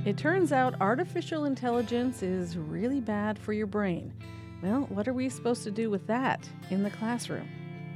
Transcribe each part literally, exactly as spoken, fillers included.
It turns out artificial intelligence is really bad for your brain. Well, what are we supposed to do with that in the classroom?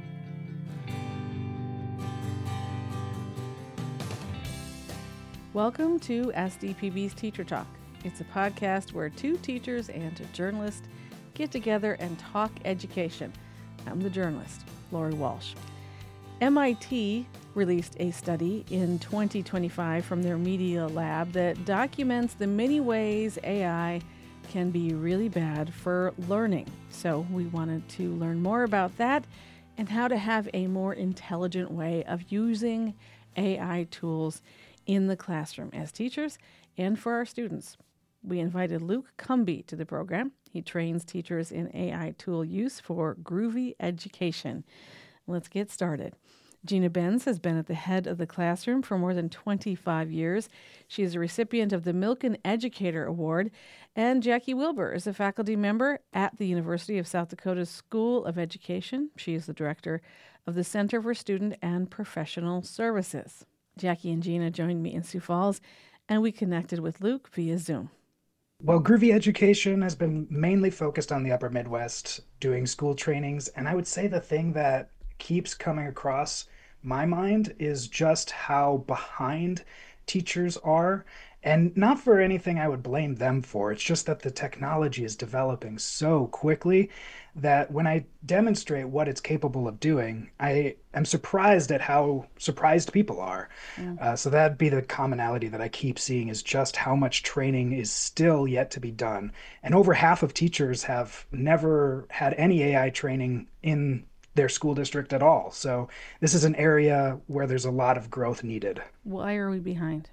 Welcome to S D P B's Teacher Talk. It's a podcast where two teachers and a journalist get together and talk education. I'm the journalist, Lori Walsh. M I T released a study in twenty twenty-five from their media lab that documents the many ways A I can be really bad for learning. So we wanted to learn more about that and how to have a more intelligent way of using A I tools in the classroom as teachers and for our students. We invited Luke Cumby to the program. He trains teachers in A I tool use for Groovy Education. Let's get started. Gina Benz has been at the head of the classroom for more than twenty-five years. She is a recipient of the Milken Educator Award. And Jackie Wilbur is a faculty member at the University of South Dakota School of Education. She is the director of the Center for Student and Professional Services. Jackie and Gina joined me in Sioux Falls, and we connected with Luke via Zoom. Well, Groovy Education has been mainly focused on the Upper Midwest, doing school trainings. And I would say the thing that keeps coming across my mind is just how behind teachers are. And not for anything I would blame them for. It's just that the technology is developing so quickly that when I demonstrate what it's capable of doing, I am surprised at how surprised people are. Yeah. Uh, so that'd be the commonality that I keep seeing, is just how much training is still yet to be done. And over half of teachers have never had any A I training in their school district at all. So this is an area where there's a lot of growth needed. Why are we behind?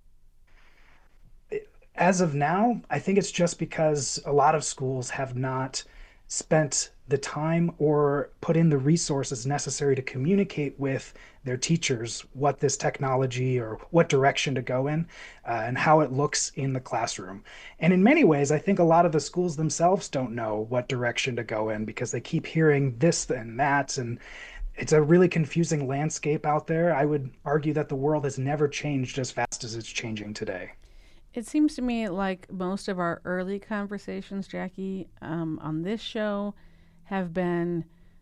As of now, I think it's just because a lot of schools have not spent the time or put in the resources necessary to communicate with their teachers what this technology or what direction to go in uh, and how it looks in the classroom. And in many ways, I think a lot of the schools themselves don't know what direction to go in because they keep hearing this and that, and it's a really confusing landscape out there. I would argue that the world has never changed as fast as it's changing today. It seems to me like most of our early conversations, Jackie, um, on this show have been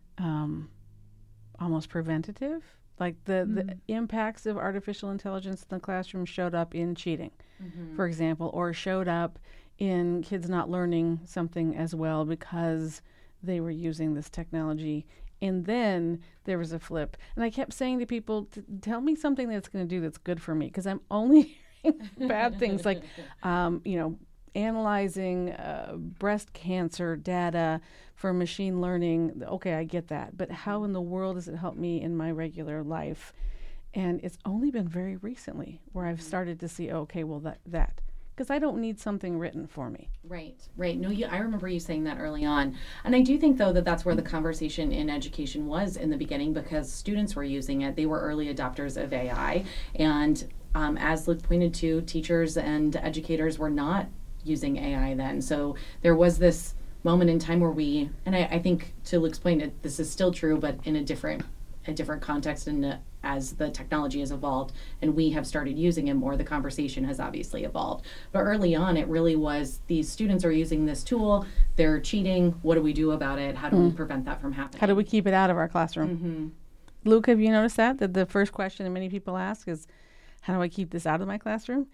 um, almost preventative. Like the, mm-hmm. the impacts of artificial intelligence in the classroom showed up in cheating, mm-hmm. for example, or showed up in kids not learning something as well because they were using this technology. And then there was a flip. And I kept saying to people, tell me something that's going to do that's good for me, because I'm only bad things like, um, you know, analyzing uh, breast cancer data for machine learning. Okay, I get that. But how in the world does it help me in my regular life? And it's only been very recently where I've started to see, okay, well, that, that. Because I don't need something written for me. Right, right. No, you, I remember you saying that early on. And I do think, though, that that's where the conversation in education was in the beginning, because students were using it. They were early adopters of A I. And um, as Luke pointed to, teachers and educators were not using A I then. So there was this moment in time where we, and I, I think to Luke's point, it, this is still true, but in a different a different context, and uh, as the technology has evolved and we have started using it more, the conversation has obviously evolved. But early on, it really was, these students are using this tool, they're cheating, what do we do about it? How do mm. we prevent that from happening? How do we keep it out of our classroom? Mm-hmm. Luke, have you noticed that? That the first question that many people ask is, how do I keep this out of my classroom?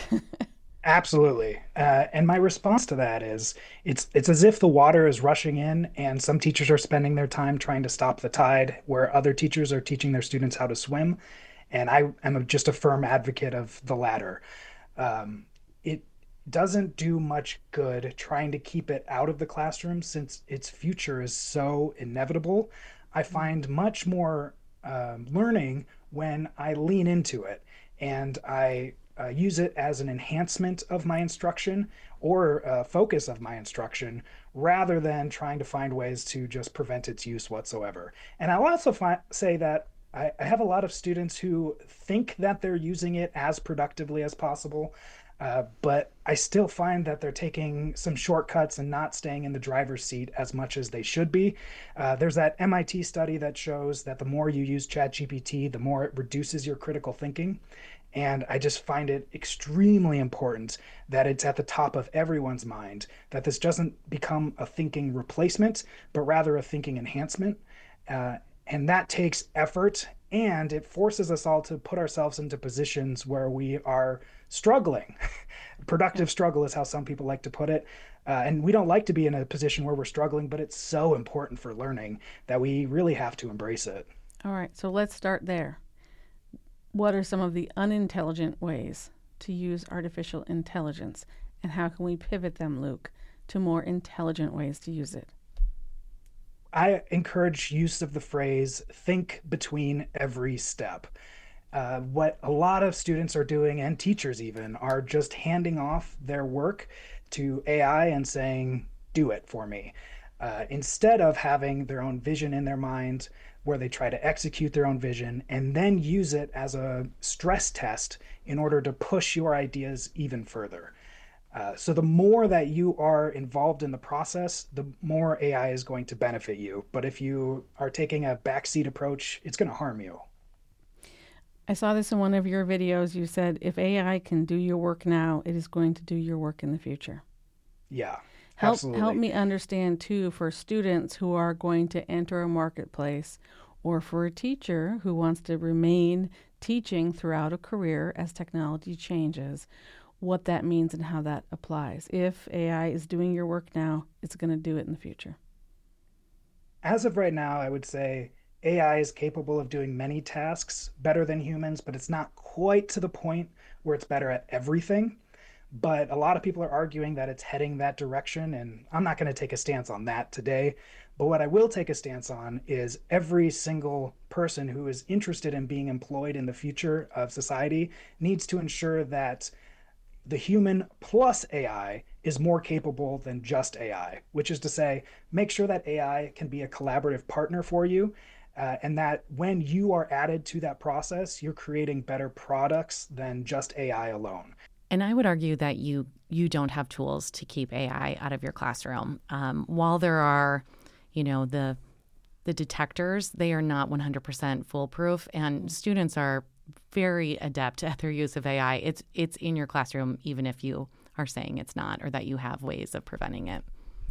Absolutely. Uh, and my response to that is it's it's as if the water is rushing in and some teachers are spending their time trying to stop the tide, where other teachers are teaching their students how to swim. And I am a, just a firm advocate of the latter. Um, it doesn't do much good trying to keep it out of the classroom since its future is so inevitable. I find much more um, learning when I lean into it and I Uh, use it as an enhancement of my instruction or a focus of my instruction, rather than trying to find ways to just prevent its use whatsoever. And I'll also fi- say that I, I have a lot of students who think that they're using it as productively as possible, uh, but I still find that they're taking some shortcuts and not staying in the driver's seat as much as they should be. Uh, there's that M I T study that shows that the more you use ChatGPT, the more it reduces your critical thinking. And I just find it extremely important that it's at the top of everyone's mind, that this doesn't become a thinking replacement, but rather a thinking enhancement. Uh, and that takes effort, and it forces us all to put ourselves into positions where we are struggling. Productive struggle is how some people like to put it. Uh, and we don't like to be in a position where we're struggling, but it's so important for learning that we really have to embrace it. All right, so let's start there. What are some of the unintelligent ways to use artificial intelligence, and how can we pivot them, Luke, to more intelligent ways to use it? I encourage use of the phrase, think between every step. Uh, what a lot of students are doing, and teachers even, are just handing off their work to A I and saying, do it for me. Uh, instead of having their own vision in their mind, where they try to execute their own vision and then use it as a stress test in order to push your ideas even further. Uh, so the more that you are involved in the process, the more A I is going to benefit you. But if you are taking a backseat approach, it's going to harm you. I saw this in one of your videos. You said, if A I can do your work now, it is going to do your work in the future. Yeah, help, absolutely. Help me understand, too, for students who are going to enter a marketplace, or for a teacher who wants to remain teaching throughout a career as technology changes, what that means and how that applies. If A I is doing your work now, it's going to do it in the future. As of right now, I would say A I is capable of doing many tasks better than humans, but it's not quite to the point where it's better at everything. But a lot of people are arguing that it's heading that direction, and I'm not going to take a stance on that today. But what I will take a stance on is every single person who is interested in being employed in the future of society needs to ensure that the human plus A I is more capable than just A I, which is to say, make sure that A I can be a collaborative partner for you, uh, and that when you are added to that process, you're creating better products than just A I alone. And I would argue that you you don't have tools to keep A I out of your classroom. Um, while there are, you know, the the detectors, they are not one hundred percent foolproof, and students are very adept at their use of A I. It's it's in your classroom, even if you are saying it's not, or that you have ways of preventing it.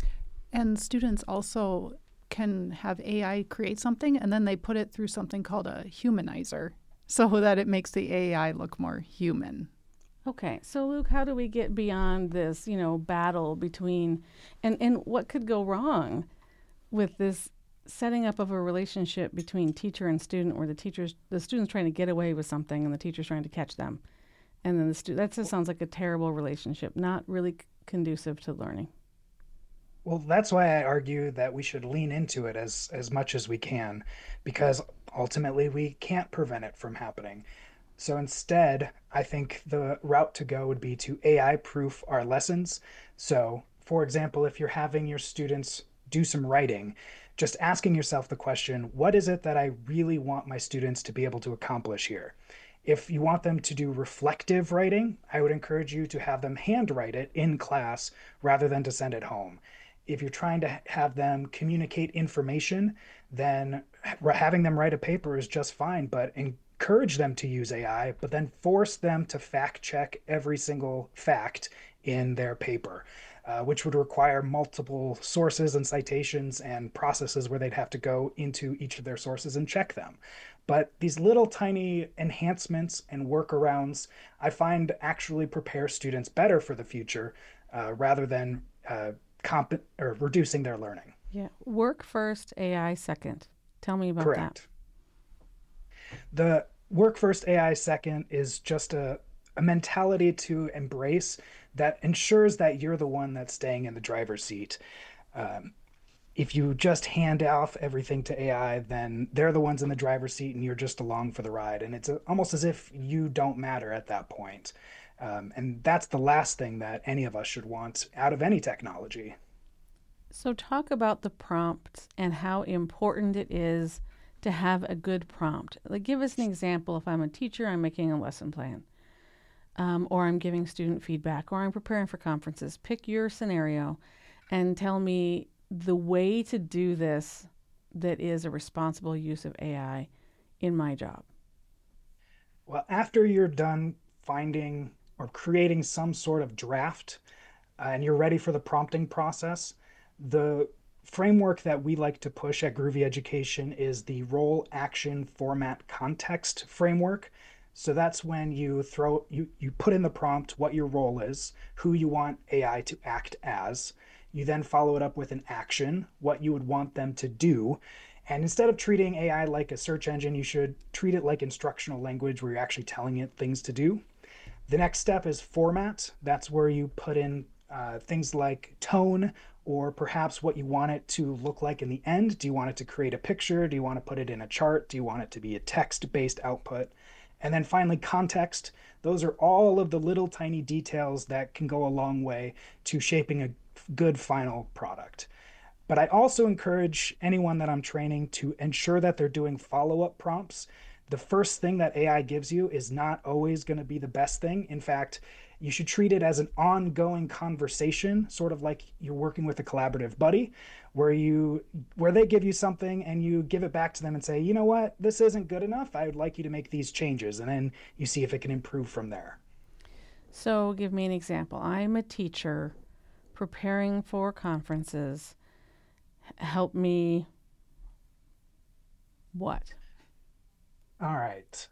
And students also can have A I create something, and then they put it through something called a humanizer, so that it makes the A I look more human. Okay, so Luke, how do we get beyond this, you know, battle between, and, and what could go wrong with this setting up of a relationship between teacher and student, where the teachers, the student's trying to get away with something and the teacher's trying to catch them, and then the student, that just sounds like a terrible relationship, not really c- conducive to learning. Well, that's why I argue that we should lean into it as as much as we can, because ultimately we can't prevent it from happening. So instead, I think the route to go would be to A I-proof our lessons. So, for example, if you're having your students do some writing, just asking yourself the question, what is it that I really want my students to be able to accomplish here? If you want them to do reflective writing, I would encourage you to have them handwrite it in class rather than to send it home. If you're trying to have them communicate information, then having them write a paper is just fine, but in encourage them to use A I, but then force them to fact check every single fact in their paper, uh, which would require multiple sources and citations and processes where they'd have to go into each of their sources and check them. But these little tiny enhancements and workarounds, I find actually prepare students better for the future, uh, rather than uh, comp- or reducing their learning. Yeah, work first, A I second. Tell me about Correct. that. The work first, A I second is just a, a mentality to embrace that ensures that you're the one that's staying in the driver's seat. Um, if you just hand off everything to A I, then they're the ones in the driver's seat and you're just along for the ride. And it's a, almost as if you don't matter at that point. Um, and that's the last thing that any of us should want out of any technology. So talk about the prompts and how important it is to have a good prompt. Like, give us an example. If I'm a teacher, I'm making a lesson plan, um, or I'm giving student feedback, or I'm preparing for conferences. Pick your scenario and tell me the way to do this that is a responsible use of A I in my job. Well, after you're done finding or creating some sort of draft uh, and you're ready for the prompting process, the framework that we like to push at Groovy Education is the role, action, format, context framework. So that's when you throw you you put in the prompt what your role is, who you want A I to act as. You then follow it up with an action, what you would want them to do. And instead of treating A I like a search engine, you should treat it like instructional language where you're actually telling it things to do. The next step is format. That's where you put in uh, things like tone, or perhaps what you want it to look like in the end. Do you want it to create a picture? Do you want to put it in a chart? Do you want it to be a text-based output? And then finally, context. Those are all of the little tiny details that can go a long way to shaping a good final product. But I also encourage anyone that I'm training to ensure that they're doing follow-up prompts. The first thing that A I gives you is not always going to be the best thing. In fact, you should treat it as an ongoing conversation, sort of like you're working with a collaborative buddy, where you where they give you something and you give it back to them and say, you know what, this isn't good enough. I would like you to make these changes. And then you see if it can improve from there. So give me an example. I'm a teacher preparing for conferences. Help me what? All right.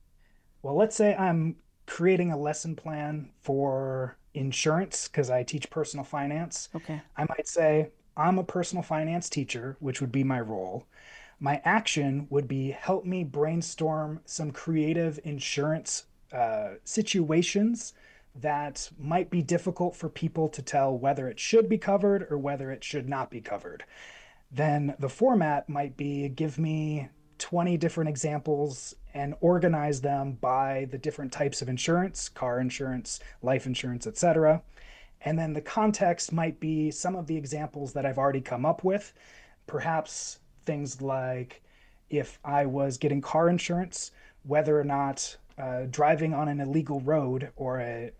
Well, let's say I'm creating a lesson plan for insurance because I teach personal finance. Okay. I might say, I'm a personal finance teacher, which would be my role. My action would be help me brainstorm some creative insurance uh, situations that might be difficult for people to tell whether it should be covered or whether it should not be covered. Then the format might be give me twenty different examples and organize them by the different types of insurance, car insurance, life insurance, et cetera. And then the context might be some of the examples that I've already come up with. Perhaps things like if I was getting car insurance, whether or not uh, driving on an illegal road or a,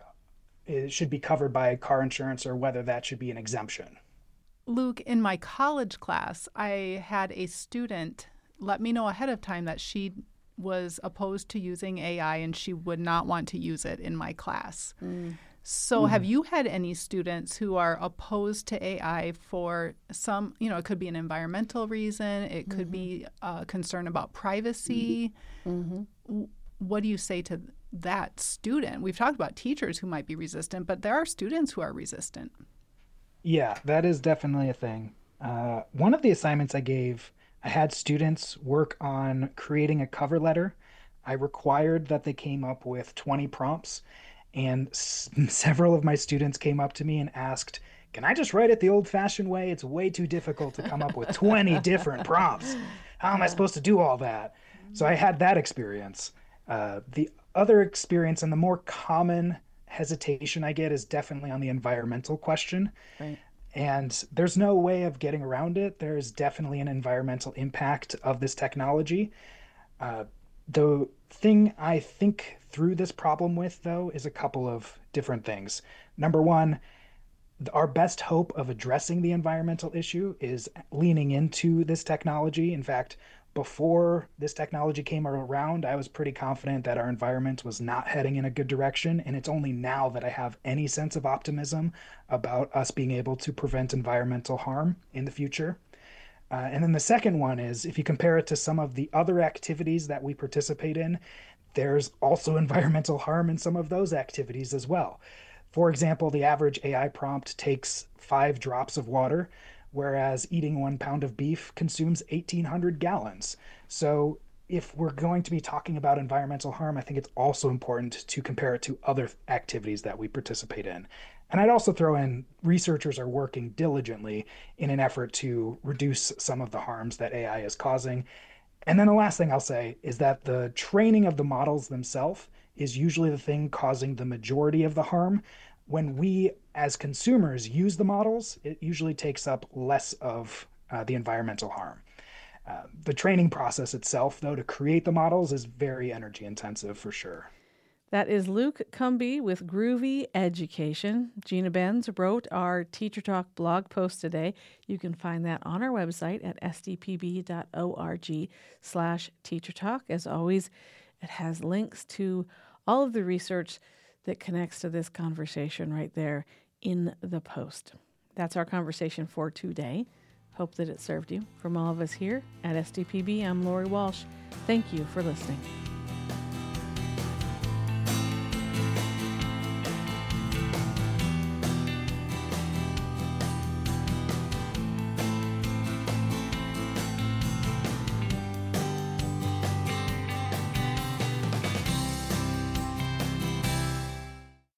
it should be covered by car insurance or whether that should be an exemption. Luke, in my college class, I had a student let me know ahead of time that she was opposed to using A I and she would not want to use it in my class. Mm. So mm. have you had any students who are opposed to A I for some, you know, it could be an environmental reason, it could mm-hmm. be a concern about privacy. Mm-hmm. What do you say to that student? We've talked about teachers who might be resistant, but there are students who are resistant. Yeah, that is definitely a thing. Uh, one of the assignments I gave, I had students work on creating a cover letter. I required that they came up with twenty prompts, and s- several of my students came up to me and asked, can I just write it the old-fashioned way? It's way too difficult to come up with twenty different prompts. How am I supposed to do all that? So I had that experience. Uh, the other experience and the more common hesitation I get is definitely on the environmental question. Right. And there's no way of getting around it. There's definitely an environmental impact of this technology. Uh, the thing I think through this problem with, though, is a couple of different things. Number one, our best hope of addressing the environmental issue is leaning into this technology. In fact, before this technology came around, I was pretty confident that our environment was not heading in a good direction. And it's only now that I have any sense of optimism about us being able to prevent environmental harm in the future. Uh, and then the second one is if you compare it to some of the other activities that we participate in, there's also environmental harm in some of those activities as well. For example, the average A I prompt takes five drops of water, whereas eating one pound of beef consumes eighteen hundred gallons. So if we're going to be talking about environmental harm, I think it's also important to compare it to other activities that we participate in. And I'd also throw in researchers are working diligently in an effort to reduce some of the harms that A I is causing. And then the last thing I'll say is that the training of the models themselves is usually the thing causing the majority of the harm. When we as consumers use the models, it usually takes up less of uh, the environmental harm. Uh, the training process itself, though, to create the models is very energy intensive for sure. That is Luke Cumby with Groovy Education. Gina Benz wrote our Teacher Talk blog post today. You can find that on our website at s d p b dot org slash teacher talk. As always, it has links to all of the research that connects to this conversation right there in the post. That's our conversation for today. Hope that it served you. From all of us here at S D P B, I'm Lori Walsh. Thank you for listening.